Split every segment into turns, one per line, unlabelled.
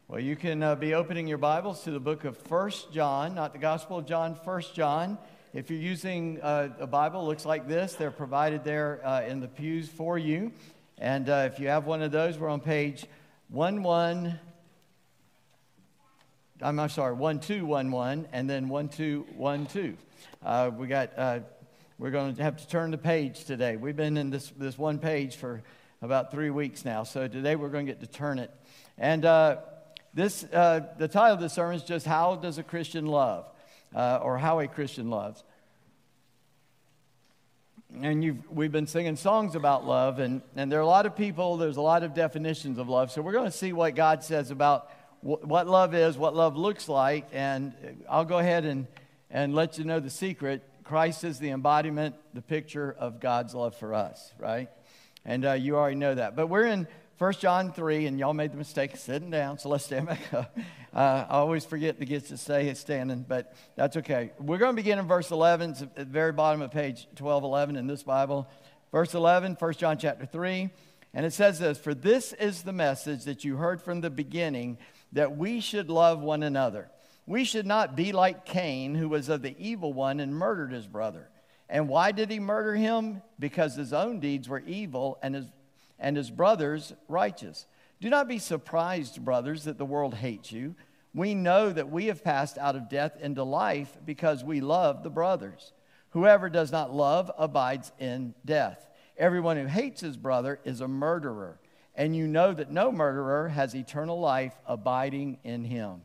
Well, you can be opening your Bibles to the book of 1 John, not the Gospel of John, 1 John. If you're using a Bible, it looks like this. They're provided there in the pews for you. And if you have one of those, we're on page 1211, and then 1212. We're going to have to turn the page today. We've been in this one page for about 3 weeks now, so today we're going to get to turn it. And the title of this sermon is just How Does a Christian Love? Or How a Christian Loves. And we've been singing songs about love, and there are a lot of people, there's a lot of definitions of love. So we're going to see what God says about what love is, what love looks like, and I'll go ahead and let you know the secret. Christ is the embodiment, the picture of God's love for us, right? And you already know that. But we're in 1 John 3, and y'all made the mistake of sitting down, so let's stand back up. I always forget to get to say it's standing, but that's okay. We're going to begin in verse 11. It's at the very bottom of page 1211 in this Bible. Verse 11, 1 John chapter 3. And it says this: "For this is the message that you heard from the beginning, that we should love one another. We should not be like Cain, who was of the evil one and murdered his brother. And why did he murder him? Because his own deeds were evil and his brothers righteous. Do not be surprised, brothers, that the world hates you. We know that we have passed out of death into life because we love the brothers. Whoever does not love abides in death. Everyone who hates his brother is a murderer, and you know that no murderer has eternal life abiding in him.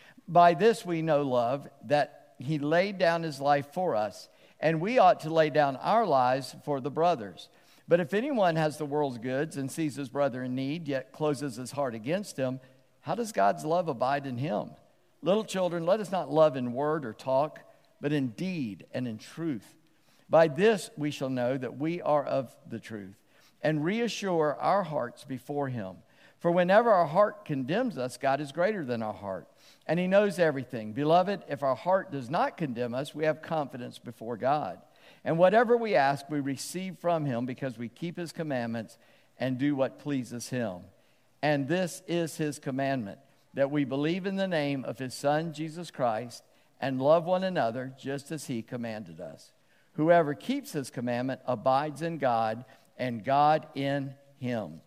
By this we know love, that he laid down his life for us, and we ought to lay down our lives for the brothers. But if anyone has the world's goods and sees his brother in need, yet closes his heart against him, how does God's love abide in him? Little children, let us not love in word or talk, but in deed and in truth. By this we shall know that we are of the truth, and reassure our hearts before him. For whenever our heart condemns us, God is greater than our heart, and he knows everything. Beloved, if our heart does not condemn us, we have confidence before God. And whatever we ask, we receive from him, because we keep his commandments and do what pleases him. And this is his commandment, that we believe in the name of his Son, Jesus Christ, and love one another just as he commanded us. Whoever keeps his commandment abides in God, and God in him.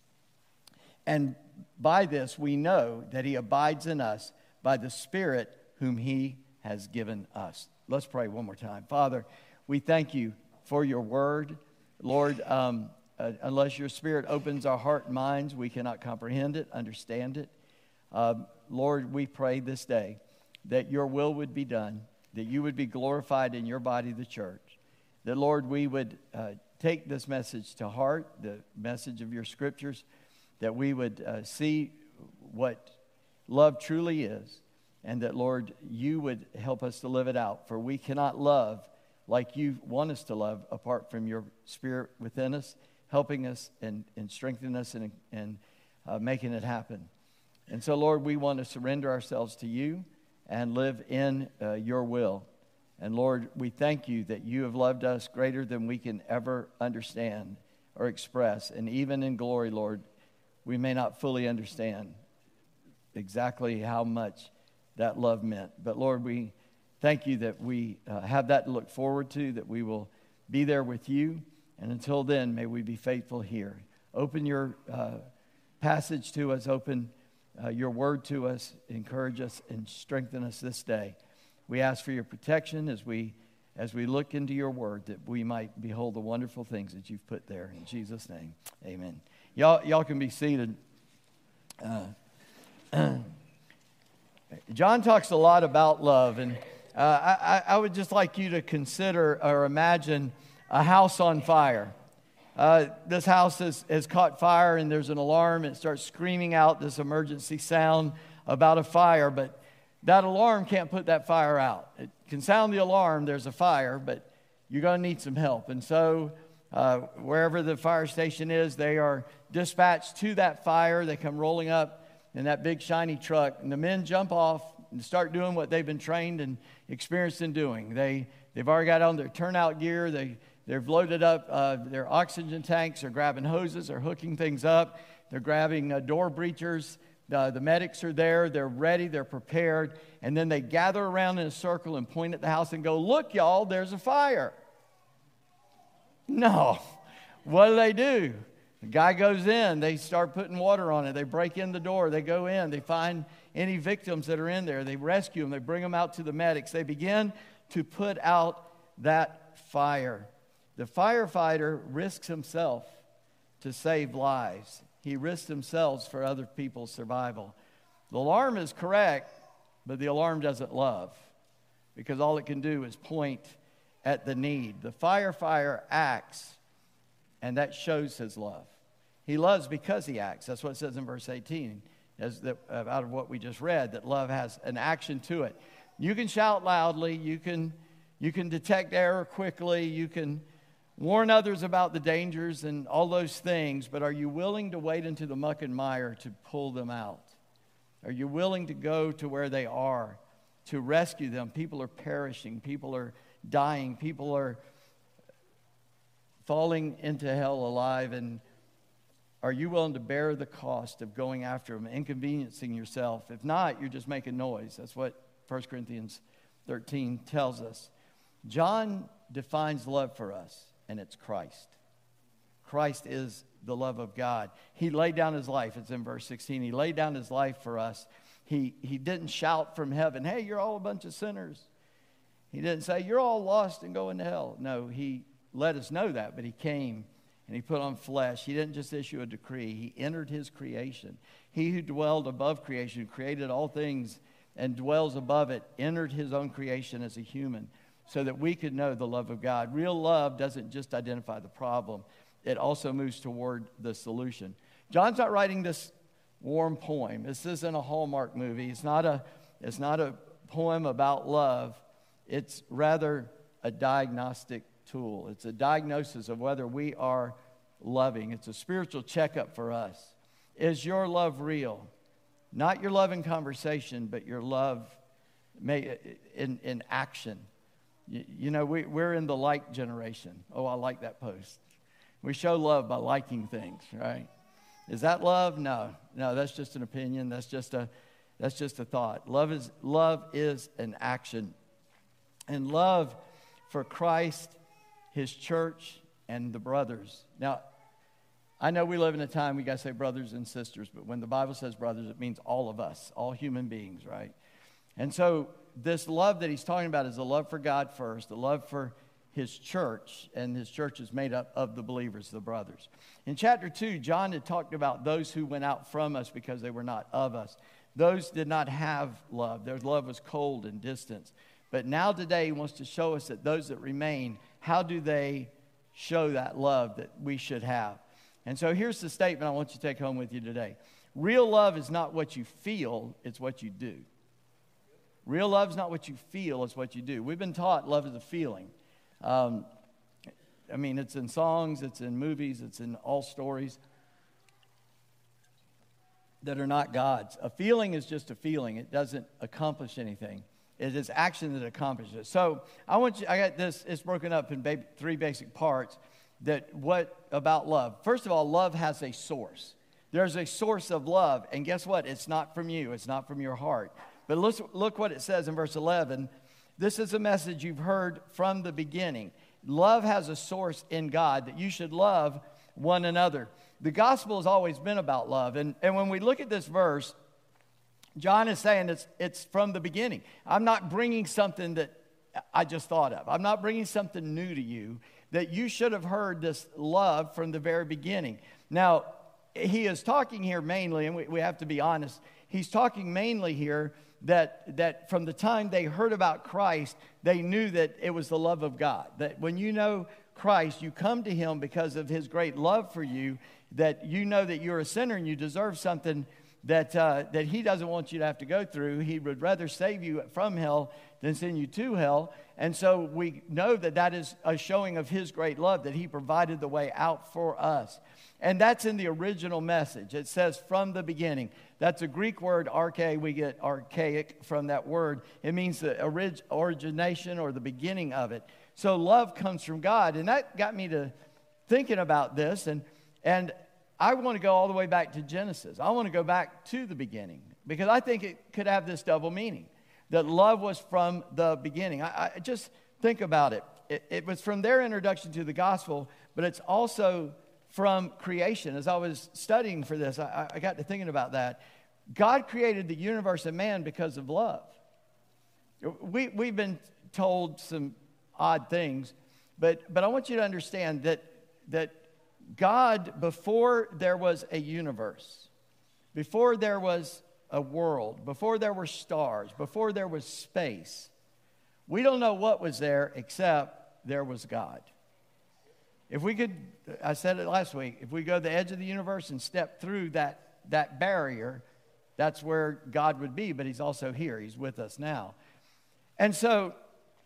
And by this we know that he abides in us by the Spirit whom he has given us." Let's pray one more time. Father, we thank you for your word. Lord, unless your Spirit opens our heart and minds, we cannot comprehend it, understand it. Lord, we pray this day that your will would be done, that you would be glorified in your body, the church. That, Lord, we would take this message to heart, the message of your scriptures, that we would see what love truly is, and that, Lord, you would help us to live it out. For we cannot love like you want us to love apart from your Spirit within us, helping us and strengthening us and making it happen. And so, Lord, we want to surrender ourselves to you and live in your will. And, Lord, we thank you that you have loved us greater than we can ever understand or express. And even in glory, Lord, we may not fully understand exactly how much that love meant. But, Lord, we thank you that we have that to look forward to, that we will be there with you. And until then, may we be faithful here. Open your passage to us. Open your word to us. Encourage us and strengthen us this day. We ask for your protection as we look into your word, that we might behold the wonderful things that you've put there. In Jesus' name, amen. Y'all can be seated. John talks a lot about love, and I would just like you to consider or imagine a house on fire. This house has caught fire, and there's an alarm. It starts screaming out this emergency sound about a fire, but that alarm can't put that fire out. It can sound the alarm, there's a fire, but you're going to need some help. And so wherever the fire station is, they are dispatched to that fire. They come rolling up in that big shiny truck, and the men jump off and start doing what they've been trained and experienced in doing. They've already got on their turnout gear. They've loaded up their oxygen tanks. They're grabbing hoses. They're hooking things up. They're grabbing door breachers. The medics are there. They're ready. They're prepared. And then they gather around in a circle and point at the house and go, "Look, y'all, there's a fire." No. What do? The guy goes in. They start putting water on it. They break in the door. They go in. They find any victims that are in there. They rescue them. They bring them out to the medics. They begin to put out that fire. The firefighter risks himself to save lives. He risks himself for other people's survival. The alarm is correct, but the alarm doesn't love, because all it can do is point at the need. The firefighter acts, and that shows his love. He loves because he acts. That's what it says in verse 18, out of what we just read, that love has an action to it. You can shout loudly. You can detect error quickly. You can warn others about the dangers and all those things, but are you willing to wade into the muck and mire to pull them out? Are you willing to go to where they are to rescue them? People are perishing. People are dying. People are falling into hell alive. And are you willing to bear the cost of going after them, inconveniencing yourself? If not, you're just making noise. That's what 1 Corinthians 13 tells us. John defines love for us, and it's Christ. Christ is the love of God. He laid down his life. It's in verse 16. He laid down his life for us. He didn't shout from heaven, "Hey, you're all a bunch of sinners." He didn't say, "You're all lost and going to hell." No, he let us know that, but he came and he put on flesh. He didn't just issue a decree. He entered his creation. He who dwelled above creation, created all things and dwells above it, entered his own creation as a human so that we could know the love of God. Real love doesn't just identify the problem. It also moves toward the solution. John's not writing this warm poem. This isn't a Hallmark movie. It's not a poem about love. It's rather a diagnostic tool. It's a diagnosis of whether we are loving. It's a spiritual checkup for us. Is your love real? Not your love in conversation, but your love in action. You know, we're in the like generation. Oh, I like that post. We show love by liking things, right? Is that love? No, that's just an opinion. That's just a thought. Love is an action. And love for Christ, his church, and the brothers. Now, I know we live in a time we got to say brothers and sisters, but when the Bible says brothers, it means all of us, all human beings, right? And so this love that he's talking about is a love for God first, a love for his church, and his church is made up of the believers, the brothers. In chapter 2, John had talked about those who went out from us because they were not of us. Those did not have love. Their love was cold and distant. But now today he wants to show us that those that remain, how do they show that love that we should have? And so here's the statement I want you to take home with you today. Real love is not what you feel, it's what you do. Real love is not what you feel, it's what you do. We've been taught love is a feeling. It's in songs, it's in movies, it's in all stories that are not God's. A feeling is just a feeling. It doesn't accomplish anything. It is action that accomplishes it. So I got this, it's broken up in three basic parts. What about love? First of all, love has a source. There's a source of love, and guess what? It's not from you. It's not from your heart. But look what it says in verse 11. This is a message you've heard from the beginning. Love has a source in God, that you should love one another. The gospel has always been about love. And when we look at this verse, John is saying it's from the beginning. I'm not bringing something that I just thought of. I'm not bringing something new to you, that you should have heard this love from the very beginning. Now, he is talking here mainly, and we have to be honest, he's talking mainly here that from the time they heard about Christ, they knew that it was the love of God. That when you know Christ, you come to him because of his great love for you, that you know that you're a sinner and you deserve something that he doesn't want you to have to go through. He would rather save you from hell than send you to hell. And so we know that is a showing of his great love, that he provided the way out for us. And that's in the original message. It says from the beginning. That's a Greek word, arche. We get archaic from that word. It means the origination or the beginning of it. So love comes from God. And that got me to thinking about this. And I want to go all the way back to Genesis. I want to go back to the beginning because I think it could have this double meaning, that love was from the beginning. I just think about it. It was from their introduction to the gospel, but it's also from creation. As I was studying for this, I got to thinking about that. God created the universe and man because of love. We've been told some odd things, but I want you to understand that God, before there was a universe, before there was a world, before there were stars, before there was space, we don't know what was there except there was God. If we could, I said it last week, if we go to the edge of the universe and step through that barrier, that's where God would be, but he's also here. He's with us now. And so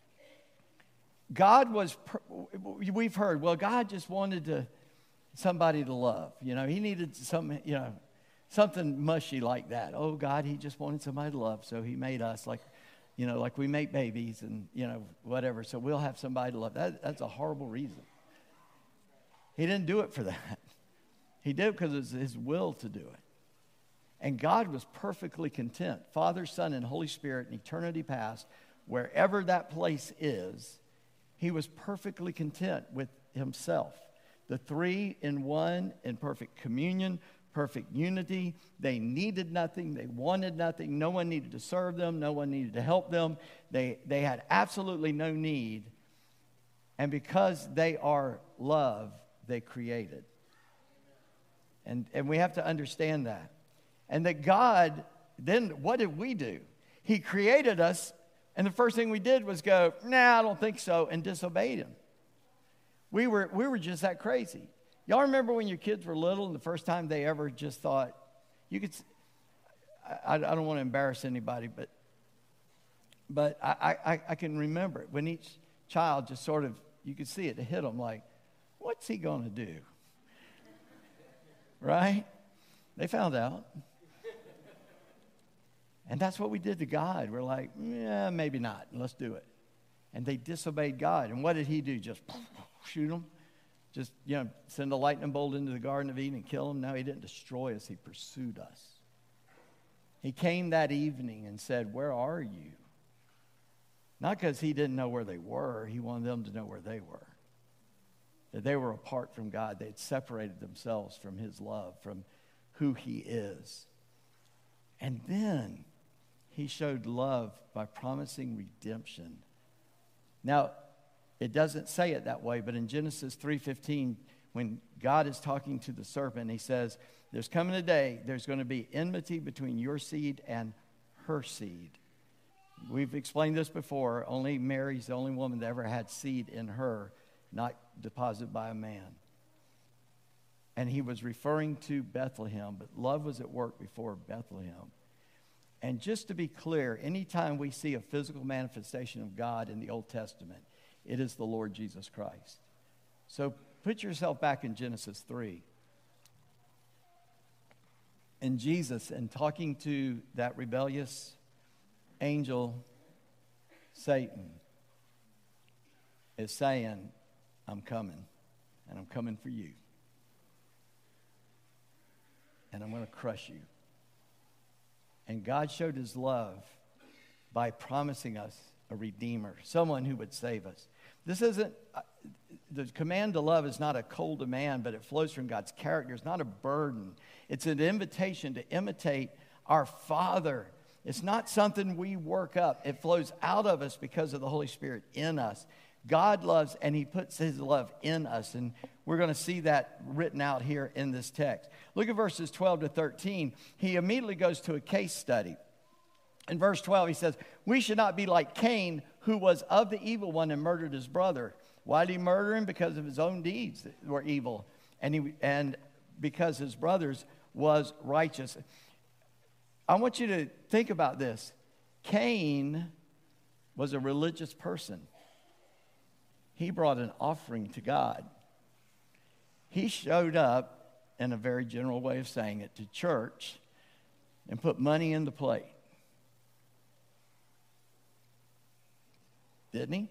God was, we've heard, well, God just wanted somebody to love. You know, he needed something mushy like that. Oh, God, he just wanted somebody to love, so he made us like we make babies and, whatever. So we'll have somebody to love. That's a horrible reason. He didn't do it for that. He did it because it was his will to do it. And God was perfectly content. Father, Son, and Holy Spirit in eternity past, wherever that place is, he was perfectly content with himself. The three in one in perfect communion, perfect unity. They needed nothing. They wanted nothing. No one needed to serve them. No one needed to help them. They had absolutely no need. And because they are love, they created. And we have to understand that. And that God, then what did we do? He created us, and the first thing we did was go, nah, I don't think so, and disobeyed him. We were just that crazy. Y'all remember when your kids were little and the first time they ever just thought, I don't want to embarrass anybody, but I can remember it. When each child just sort of, you could see it hit them like, what's he going to do? Right? They found out. And that's what we did to God. We're like, yeah, maybe not. Let's do it. And they disobeyed God. And what did he do? Just shoot them? Just, send a lightning bolt into the Garden of Eden and kill them? No, he didn't destroy us. He pursued us. He came that evening and said, where are you? Not because he didn't know where they were. He wanted them to know where they were. That they were apart from God. They had separated themselves from his love, from who he is. And then he showed love by promising redemption. Now, it doesn't say it that way, but in Genesis 3:15, when God is talking to the serpent, he says, there's coming a day, there's going to be enmity between your seed and her seed. We've explained this before. Only Mary's the only woman that ever had seed in her, not deposited by a man. And he was referring to Bethlehem, but love was at work before Bethlehem. And just to be clear, anytime we see a physical manifestation of God in the Old Testament, it is the Lord Jesus Christ. So put yourself back in Genesis 3. And Jesus, and talking to that rebellious angel, Satan, is saying, I'm coming, and I'm coming for you. And I'm going to crush you. And God showed his love by promising us a redeemer, someone who would save us. This isn't, the command to love is not a cold demand, but it flows from God's character. It's not a burden. It's an invitation to imitate our Father. It's not something we work up. It flows out of us because of the Holy Spirit in us. God loves, and he puts his love in us. And we're going to see that written out here in this text. Look at verses 12 to 13. He immediately goes to a case study. In verse 12, he says, we should not be like Cain, who was of the evil one and murdered his brother. Why did he murder him? Because of his own deeds that were evil. And because his brother's was righteous. I want you to think about this. Cain was a religious person. He brought an offering to God. He showed up, in a very general way of saying it, to church and put money in the plate. Didn't he?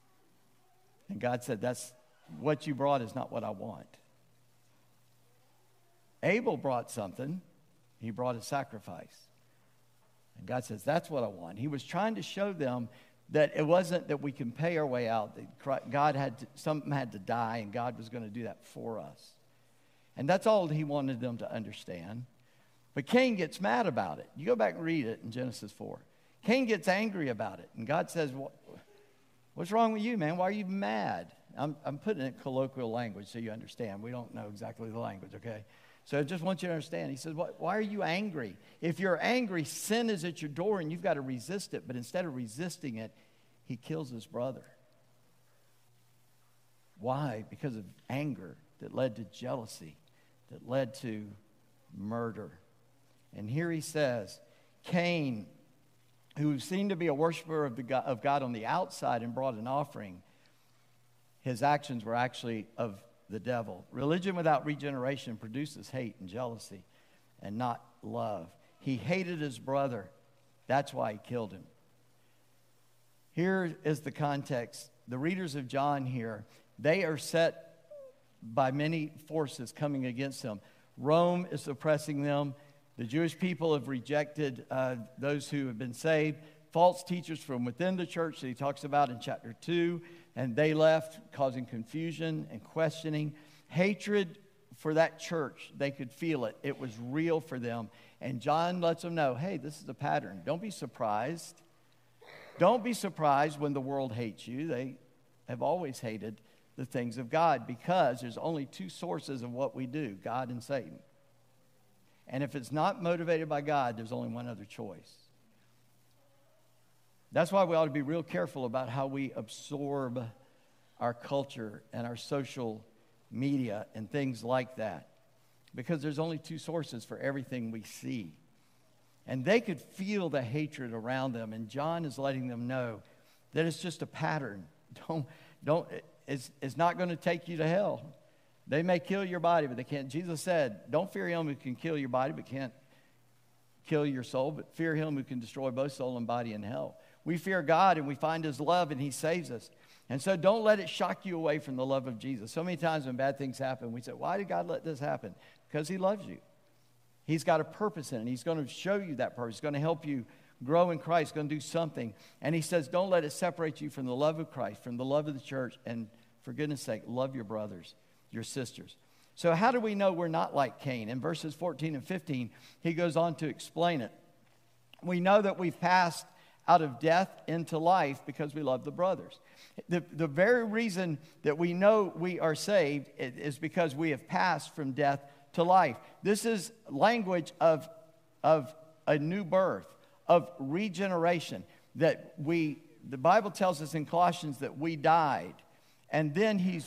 And God said, that's what you brought is not what I want. Abel brought something. He brought a sacrifice. And God says, that's what I want. He was trying to show them that it wasn't that we can pay our way out. That God something had to die, and God was going to do that for us. And that's all he wanted them to understand. But Cain gets mad about it. You go back and read it in Genesis 4. Cain gets angry about it. And God says, what's wrong with you, man? Why are you mad? I'm putting it in colloquial language so you understand. We don't know exactly the language, okay? So I just want you to understand. He says, why are you angry? If you're angry, sin is at your door and you've got to resist it. But instead of resisting it, he kills his brother. Why? Because of anger that led to jealousy, that led to murder. And here he says, Cain, who seemed to be a worshiper of God on the outside and brought an offering, his actions were actually of the devil. Religion without regeneration produces hate and jealousy and not love. He hated his brother. That's why he killed him. Here is the context. The readers of John here, they are set by many forces coming against them. Rome is oppressing them. The Jewish people have rejected those who have been saved. False teachers from within the church that he talks about in chapter 2, and they left, causing confusion and questioning. Hatred for that church, they could feel it. It was real for them. And John lets them know, hey, this is a pattern. Don't be surprised. Don't be surprised when the world hates you. They have always hated the things of God because there's only two sources of what we do, God and Satan. And if it's not motivated by God, there's only one other choice. That's why we ought to be real careful about how we absorb our culture and our social media and things like that. Because there's only two sources for everything we see. And they could feel the hatred around them. And John is letting them know that it's just a pattern. It's not going to take you to hell. They may kill your body, but they can't. Jesus said, don't fear him who can kill your body, but can't kill your soul. But fear him who can destroy both soul and body in hell. We fear God and we find his love and he saves us. And so don't let it shock you away from the love of Jesus. So many times when bad things happen, we say, why did God let this happen? Because he loves you. He's got a purpose in it. He's going to show you that purpose. He's going to help you grow in Christ. He's going to do something. And he says, don't let it separate you from the love of Christ, from the love of the church. And for goodness sake, love your brothers, your sisters. So how do we know we're not like Cain? In verses 14 and 15, he goes on to explain it. We know that we've passed out of death into life because we love the brothers. The very reason that we know we are saved is because we have passed from death to life. This is language of a new birth, of regeneration. That the Bible tells us in Colossians that we died, and then he's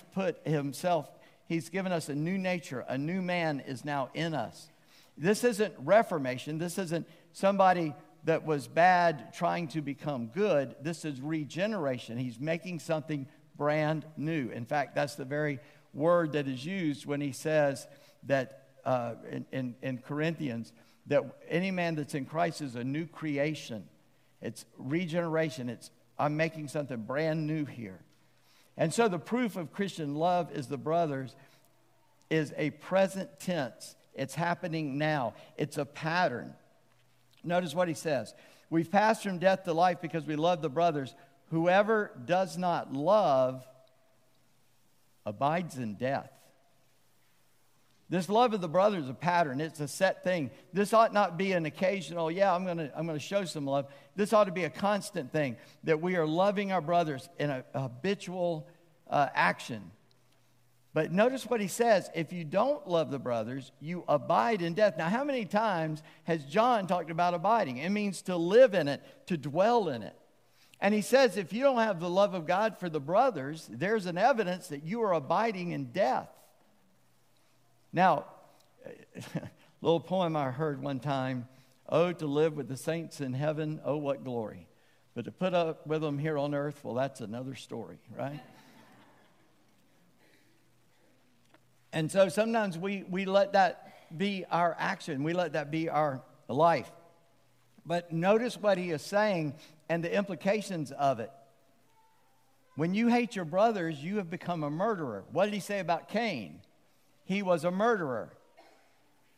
given us a new nature. A new man is now in us. This isn't reformation. This isn't somebody that was bad trying to become good. This is regeneration. He's making something brand new. In fact, that's the very word that is used when he says that in Corinthians, that any man that's in Christ is a new creation. It's regeneration. I'm making something brand new here. And so the proof of Christian love is the brothers is a present tense. It's happening now. It's a pattern. Notice what he says. We've passed from death to life because we love the brothers. Whoever does not love abides in death. This love of the brothers is a pattern. It's a set thing. This ought not be an occasional, I'm going to show some love. This ought to be a constant thing, that we are loving our brothers in a habitual action. But notice what he says. If you don't love the brothers, you abide in death. Now, how many times has John talked about abiding? It means to live in it, to dwell in it. And he says if you don't have the love of God for the brothers, there's an evidence that you are abiding in death. Now, a little poem I heard one time, oh, to live with the saints in heaven, oh, what glory. But to put up with them here on earth, well, that's another story, right? And so sometimes we let that be our action. We let that be our life. But notice what he is saying and the implications of it. When you hate your brothers, you have become a murderer. What did he say about Cain? He was a murderer.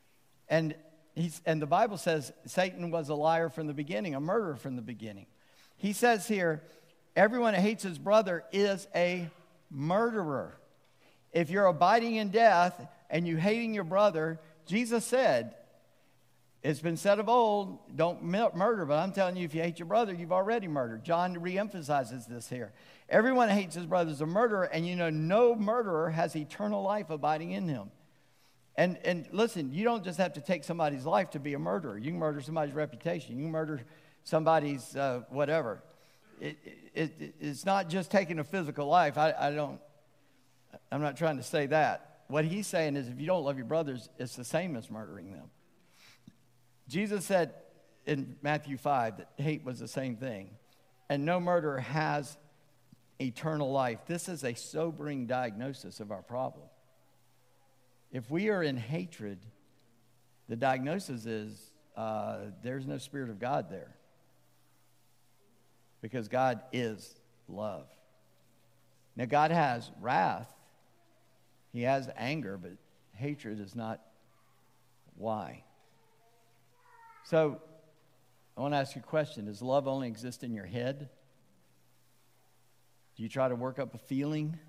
And the Bible says Satan was a liar from the beginning, a murderer from the beginning. He says here, everyone that hates his brother is a murderer. If you're abiding in death and you hating your brother, Jesus said, it's been said of old, don't murder, but I'm telling you, if you hate your brother, you've already murdered. John reemphasizes this here. Everyone that hates his brother is a murderer, and you know no murderer has eternal life abiding in him. And listen, you don't just have to take somebody's life to be a murderer. You can murder somebody's reputation. You can murder somebody's whatever. It's not just taking a physical life. I'm not trying to say that. What he's saying is if you don't love your brothers, it's the same as murdering them. Jesus said in Matthew 5 that hate was the same thing. And no murderer has eternal life. This is a sobering diagnosis of our problem. If we are in hatred, the diagnosis is there's no Spirit of God there. Because God is love. Now, God has wrath. He has anger, but hatred is not. Why? So, I want to ask you a question. Does love only exist in your head? Do you try to work up a feeling?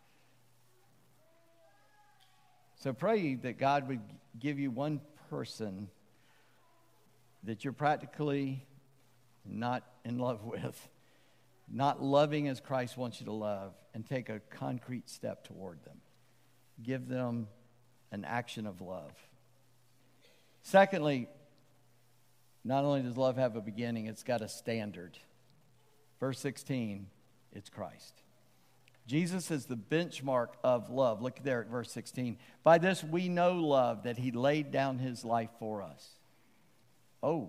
So pray that God would give you one person that you're practically not in love with, not loving as Christ wants you to love, and take a concrete step toward them. Give them an action of love. Secondly, not only does love have a beginning, it's got a standard. Verse 16, it's Christ. Jesus is the benchmark of love. Look there at verse 16. By this we know love, that he laid down his life for us. Oh.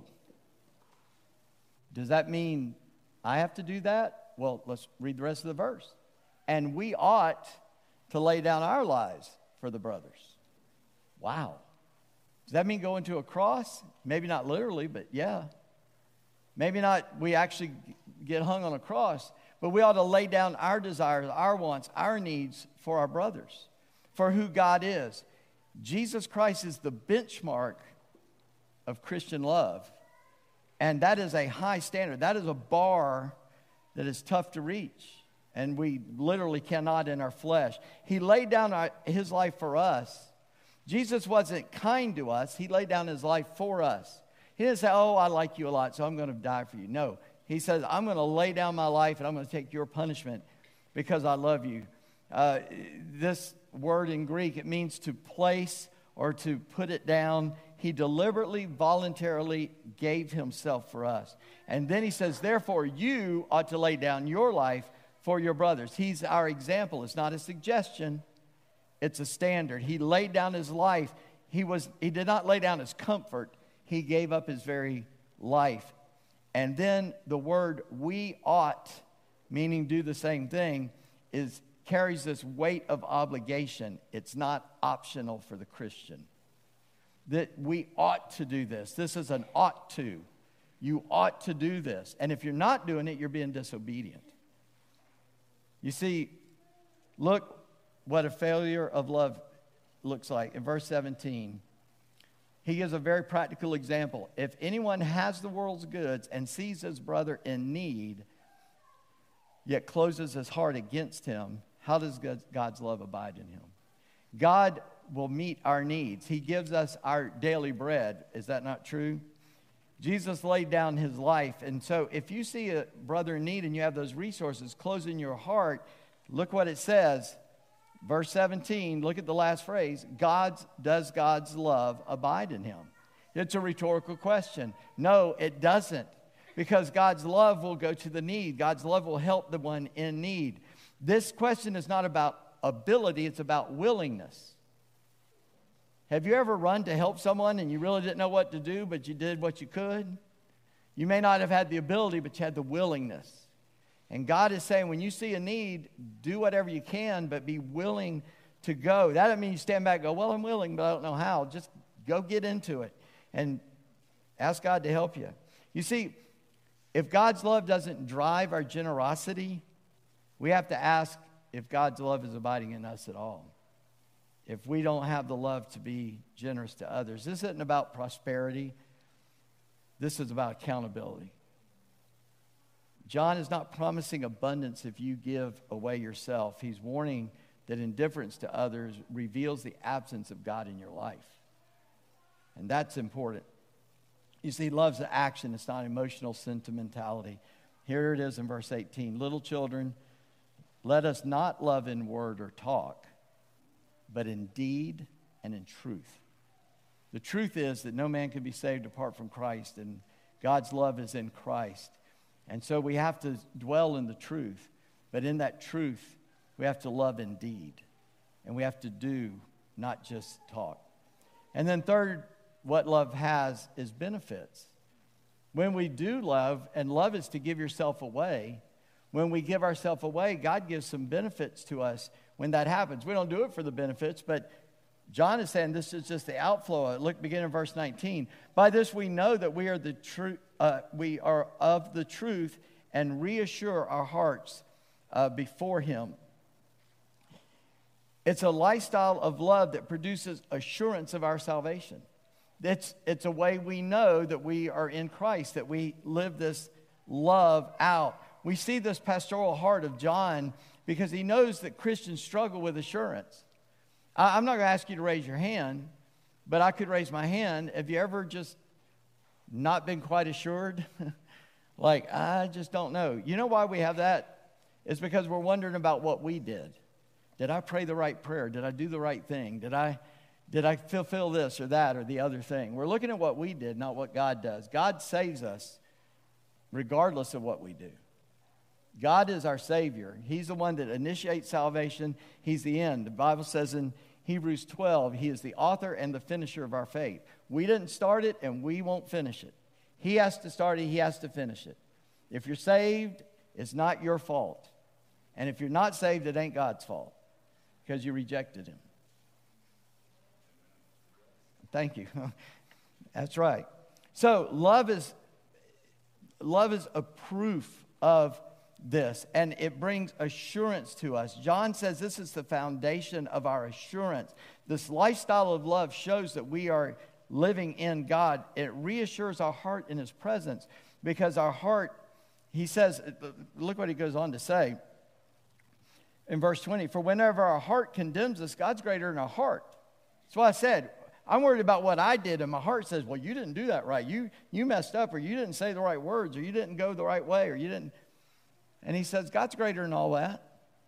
Does that mean I have to do that? Well, let's read the rest of the verse. And we ought to lay down our lives for the brothers. Wow. Does that mean going to a cross? Maybe not literally, but yeah. Maybe not we actually get hung on a cross, but we ought to lay down our desires, our wants, our needs for our brothers, for who God is. Jesus Christ is the benchmark of Christian love. And that is a high standard. That is a bar that is tough to reach. And we literally cannot in our flesh. He laid down his life for us. Jesus wasn't kind to us. He laid down his life for us. He didn't say, oh, I like you a lot, so I'm going to die for you. No. He says, I'm going to lay down my life and I'm going to take your punishment because I love you. This word in Greek, it means to place or to put it down. He deliberately, voluntarily gave himself for us. And then he says, therefore, you ought to lay down your life for your brothers. He's our example. It's not a suggestion. It's a standard. He laid down his life. He did not lay down his comfort. He gave up his very life. And then the word we ought, meaning do the same thing, carries this weight of obligation. It's not optional for the Christian. That we ought to do this. This is an ought to. You ought to do this. And if you're not doing it, you're being disobedient. You see, look what a failure of love looks like. In verse 17, he gives a very practical example. If anyone has the world's goods and sees his brother in need, yet closes his heart against him, how does God's love abide in him? God will meet our needs. He gives us our daily bread. Is that not true? Jesus laid down his life. And so if you see a brother in need and you have those resources, close in your heart, look what it says. Verse 17, look at the last phrase. Does God's love abide in him? It's a rhetorical question. No, it doesn't. Because God's love will go to the need. God's love will help the one in need. This question is not about ability, it's about willingness. Have you ever run to help someone and you really didn't know what to do, but you did what you could? You may not have had the ability, but you had the willingness. And God is saying, when you see a need, do whatever you can, but be willing to go. That doesn't mean you stand back and go, well, I'm willing, but I don't know how. Just go get into it and ask God to help you. You see, if God's love doesn't drive our generosity, we have to ask if God's love is abiding in us at all. if we don't have the love to be generous to others. This isn't about prosperity. This is about accountability. John is not promising abundance if you give away yourself. He's warning that indifference to others reveals the absence of God in your life. And that's important. You see, love's an action. It's not emotional sentimentality. Here it is in verse 18. Little children, let us not love in word or talk, but in deed and in truth. The truth is that no man can be saved apart from Christ, and God's love is in Christ. And so we have to dwell in the truth. But in that truth, we have to love in deed. And we have to do, not just talk. And then third, what love has is benefits. When we do love, and love is to give yourself away, when we give ourselves away, God gives some benefits to us when that happens. We don't do it for the benefits, but John is saying this is just the outflow. Look, begin in verse 19. By this we know that we are of the truth and reassure our hearts before Him. It's a lifestyle of love that produces assurance of our salvation. It's a way we know that we are in Christ, that we live this love out. We see this pastoral heart of John because he knows that Christians struggle with assurance. I'm not going to ask you to raise your hand, but I could raise my hand. Have you ever just not been quite assured? Like, I just don't know. You know why we have that? It's because we're wondering about what we did. Did I pray the right prayer? Did I do the right thing? Did I fulfill this or that or the other thing? We're looking at what we did, not what God does. God saves us regardless of what we do. God is our Savior. He's the one that initiates salvation. He's the end. The Bible says in Hebrews 12, He is the author and the finisher of our faith. We didn't start it and we won't finish it. He has to start it. He has to finish it. If you're saved, it's not your fault. And if you're not saved, it ain't God's fault because you rejected Him. Thank you. That's right. So love is a proof of this, and it brings assurance to us. John says this is the foundation of our assurance. This lifestyle of love shows that we are living in God. It reassures our heart in His presence because our heart, he says, look what he goes on to say in verse 20, for whenever our heart condemns us, God's greater than our heart. That's why I said, I'm worried about what I did, and my heart says, well, you didn't do that right. You messed up, or you didn't say the right words, or you didn't go the right way, or you didn't. And he says, God's greater than all that.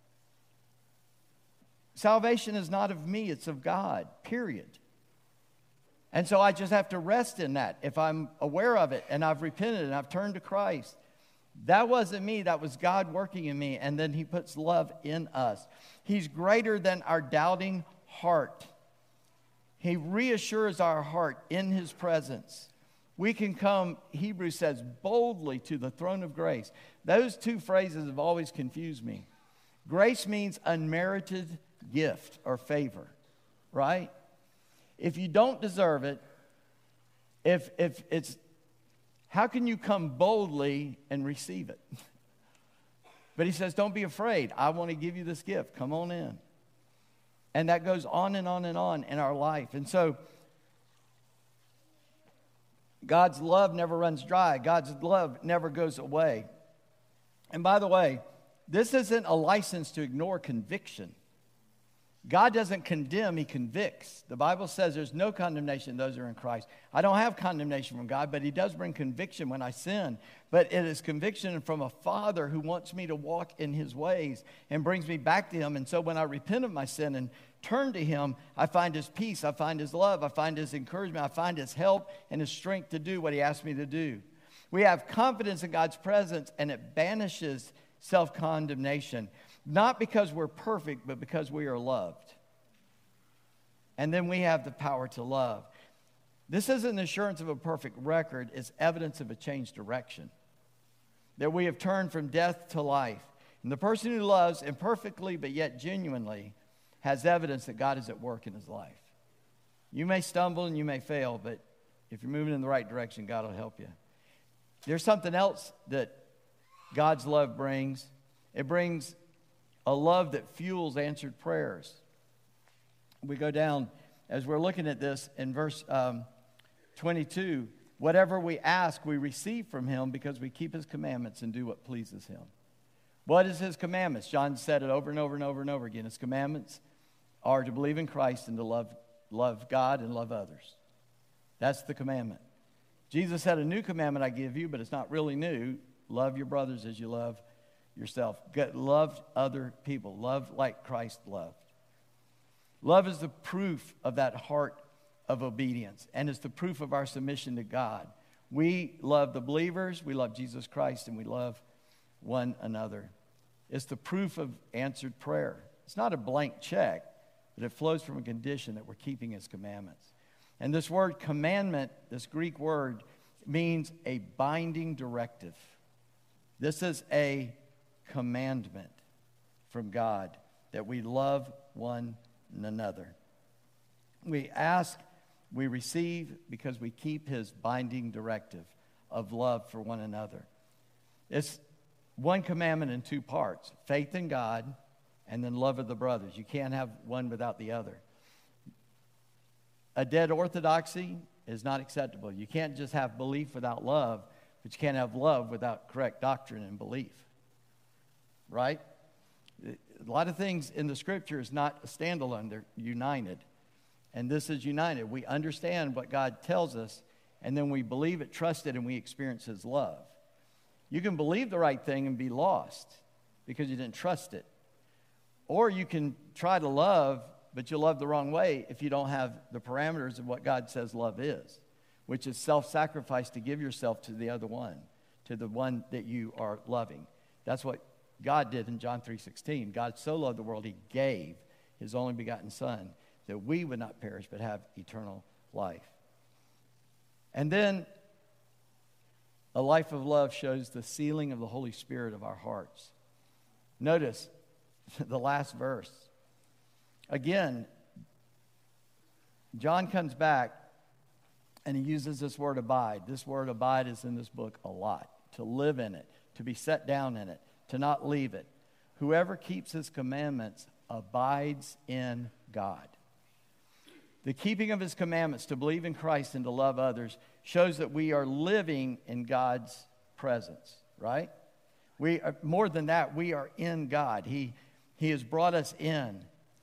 Salvation is not of me, it's of God, period. And so I just have to rest in that. If I'm aware of it, and I've repented, and I've turned to Christ, that wasn't me, that was God working in me, and then He puts love in us. He's greater than our doubting heart. He reassures our heart in His presence. We can come, Hebrews says, boldly to the throne of grace. Those two phrases have always confused me. Grace means unmerited gift or favor, right? If you don't deserve it, if it's, how can you come boldly and receive it? But he says, don't be afraid. I want to give you this gift. Come on in. And that goes on and on and on in our life. And so God's love never runs dry. God's love never goes away. And by the way, this isn't a license to ignore conviction. God doesn't condemn, He convicts. The Bible says there's no condemnation to those who are in Christ. I don't have condemnation from God, but He does bring conviction when I sin. But it is conviction from a Father who wants me to walk in His ways and brings me back to Him. And so when I repent of my sin and turn to Him, I find His peace, I find His love, I find His encouragement, I find His help and His strength to do what He asked me to do. We have confidence in God's presence, and it banishes self-condemnation. Not because we're perfect, but because we are loved. And then we have the power to love. This isn't an assurance of a perfect record. It's evidence of a changed direction. That we have turned from death to life. And the person who loves imperfectly but yet genuinely has evidence that God is at work in his life. You may stumble and you may fail, but if you're moving in the right direction, God will help you. There's something else that God's love brings. It brings a love that fuels answered prayers. we go down, as we're looking at this in verse 22, whatever we ask, we receive from him because we keep his commandments and do what pleases him. What is his commandments? John said it over and over and over and over again. His commandments are to believe in Christ and to love God and love others. That's the commandment. Jesus said, a new commandment I give you, but it's not really new. Love your brothers as you love yourself. Love other people. Love like Christ loved. Love is the proof of that heart of obedience, and it's the proof of our submission to God. We love the believers, we love Jesus Christ, and we love one another. It's the proof of answered prayer. It's not a blank check, but it flows from a condition that we're keeping his commandments. And this word commandment, this Greek word, means a binding directive. This is a commandment from God that we love one another. We ask, we receive because we keep his binding directive of love for one another. It's one commandment in two parts, faith in God and then love of the brothers. You can't have one without the other. A dead orthodoxy is not acceptable. You can't just have belief without love, but you can't have love without correct doctrine and belief. Right? A lot of things in the scripture is not a standalone, they're united. And this is united. We understand what God tells us, and then we believe it, trust it, and we experience his love. You can believe the right thing and be lost because you didn't trust it. Or you can try to love, but you'll love the wrong way if you don't have the parameters of what God says love is, which is self-sacrifice to give yourself to the other one, to the one that you are loving. That's what God did in John 3:16. God so loved the world, he gave his only begotten Son that we would not perish but have eternal life. And then a life of love shows the sealing of the Holy Spirit of our hearts. Notice the last verse. Again, John comes back and he uses this word abide. This word abide is in this book a lot. To live in it, to be set down in it, to not leave it. Whoever keeps his commandments abides in God. The keeping of his commandments, to believe in Christ and to love others, shows that we are living in God's presence, right? We are, more than that, we are in God. He has brought us in.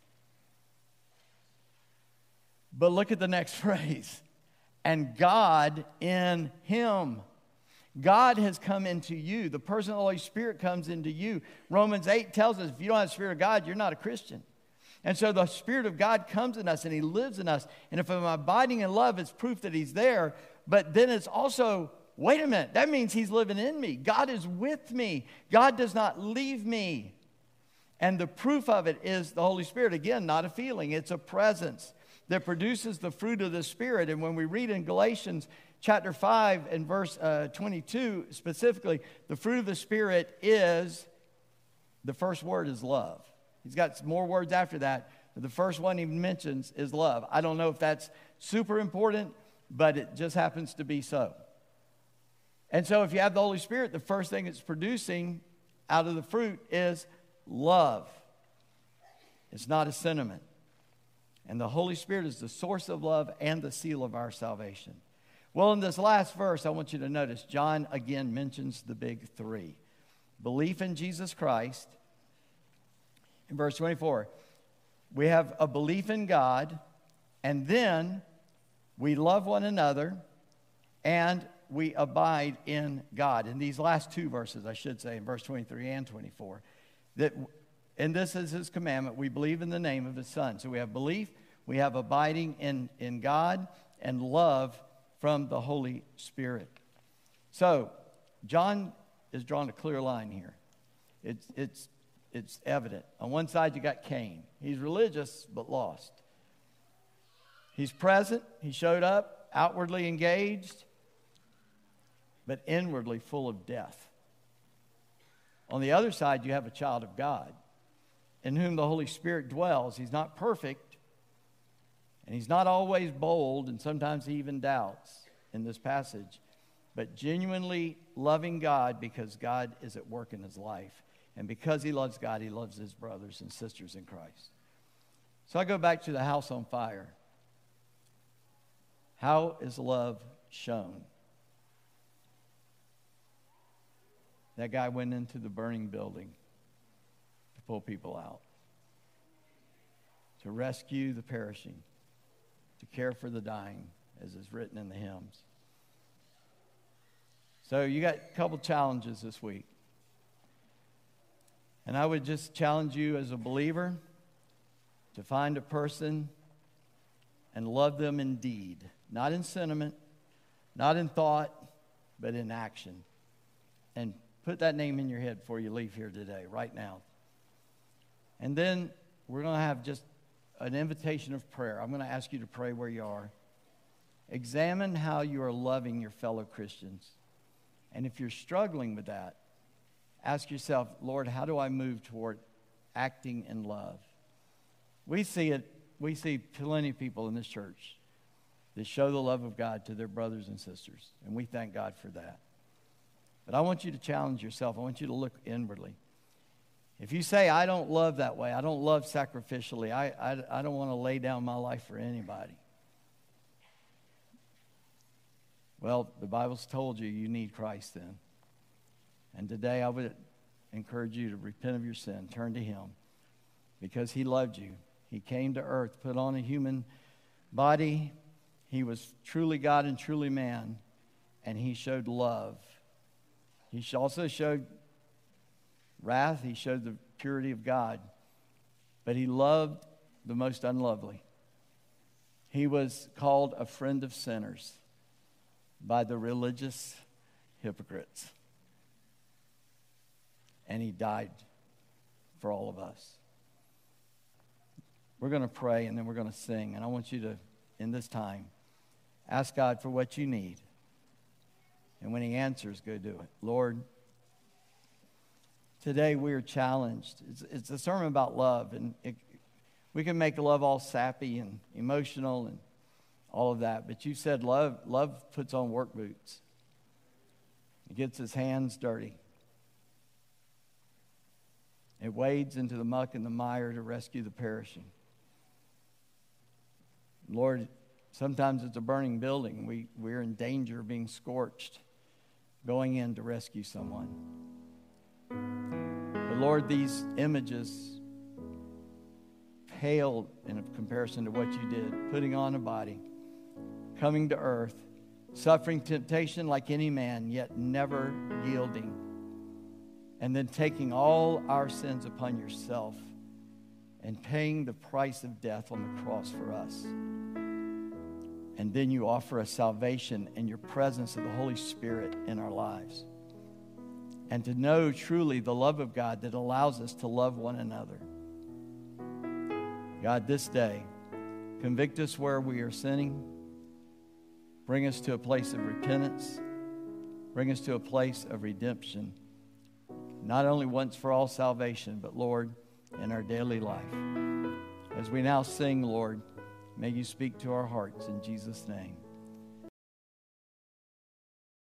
But look at the next phrase. And God in him. God has come into you. The person of the Holy Spirit comes into you. Romans 8 tells us if you don't have the Spirit of God, you're not a Christian. And so the Spirit of God comes in us and he lives in us. And if I'm abiding in love, it's proof that he's there. But then it's also, wait a minute, that means he's living in me. God is with me. God does not leave me. And the proof of it is the Holy Spirit. Again, not a feeling, it's a presence that produces the fruit of the Spirit. And when we read in Galatians chapter 5 and verse 22 specifically, the fruit of the Spirit is, the first word is love. He's got some more words after that, but the first one he mentions is love. I don't know if that's super important, but it just happens to be so. And so if you have the Holy Spirit, the first thing it's producing out of the fruit is love. It's not a sentiment. And the Holy Spirit is the source of love and the seal of our salvation. Well, in this last verse, I want you to notice, John again mentions the big three. Belief in Jesus Christ. In verse 24, we have a belief in God, and then we love one another, and we abide in God. In these last two verses, I should say, in verse 23 and 24, and this is his commandment, we believe in the name of his Son. So we have belief, we have abiding in God, and love from the Holy Spirit. So John is drawing a clear line here. It's evident. On one side, you got Cain. He's religious, but lost. He's present. He showed up, outwardly engaged, but inwardly full of death. On the other side, you have a child of God in whom the Holy Spirit dwells. He's not perfect, and he's not always bold, and sometimes he even doubts in this passage, but genuinely loving God because God is at work in his life. And because he loves God, he loves his brothers and sisters in Christ. So I go back to the house on fire. How is love shown? That guy went into the burning building to pull people out, to rescue the perishing, to care for the dying, as is written in the hymns. So you got a couple challenges this week. And I would just challenge you as a believer to find a person and love them in deed. Not in sentiment, not in thought, but in action. And put that name in your head before you leave here today, right now. And then we're going to have just an invitation of prayer. I'm going to ask you to pray where you are. Examine how you are loving your fellow Christians. And if you're struggling with that, ask yourself, Lord, how do I move toward acting in love? We see plenty of people in this church that show the love of God to their brothers and sisters, and we thank God for that. But I want you to challenge yourself. I want you to look inwardly. If you say, I don't love that way, I don't love sacrificially, I don't want to lay down my life for anybody. Well, the Bible's told you you need Christ then. And today I would encourage you to repent of your sin, turn to Him, because He loved you. He came to earth, put on a human body. He was truly God and truly man, and He showed love. He also showed wrath. He showed the purity of God, but He loved the most unlovely. He was called a friend of sinners by the religious hypocrites, and He died for all of us. We're going to pray, and then we're going to sing, and I want you to, in this time, ask God for what you need. And when He answers, go do it. Lord, today we are challenged. It's a sermon about love, and we can make love all sappy and emotional and all of that. But you said love puts on work boots. It gets its hands dirty. It wades into the muck and the mire to rescue the perishing. Lord, sometimes it's a burning building. We're in danger of being scorched, going in to rescue someone. But Lord, these images pale in comparison to what you did, putting on a body, coming to earth, suffering temptation like any man, yet never yielding, and then taking all our sins upon yourself and paying the price of death on the cross for us. And then you offer us salvation and your presence of the Holy Spirit in our lives. And to know truly the love of God that allows us to love one another. God, this day, convict us where we are sinning. Bring us to a place of repentance. Bring us to a place of redemption. Not only once for all salvation, but Lord, in our daily life. As we now sing, Lord, may you speak to our hearts in Jesus' name.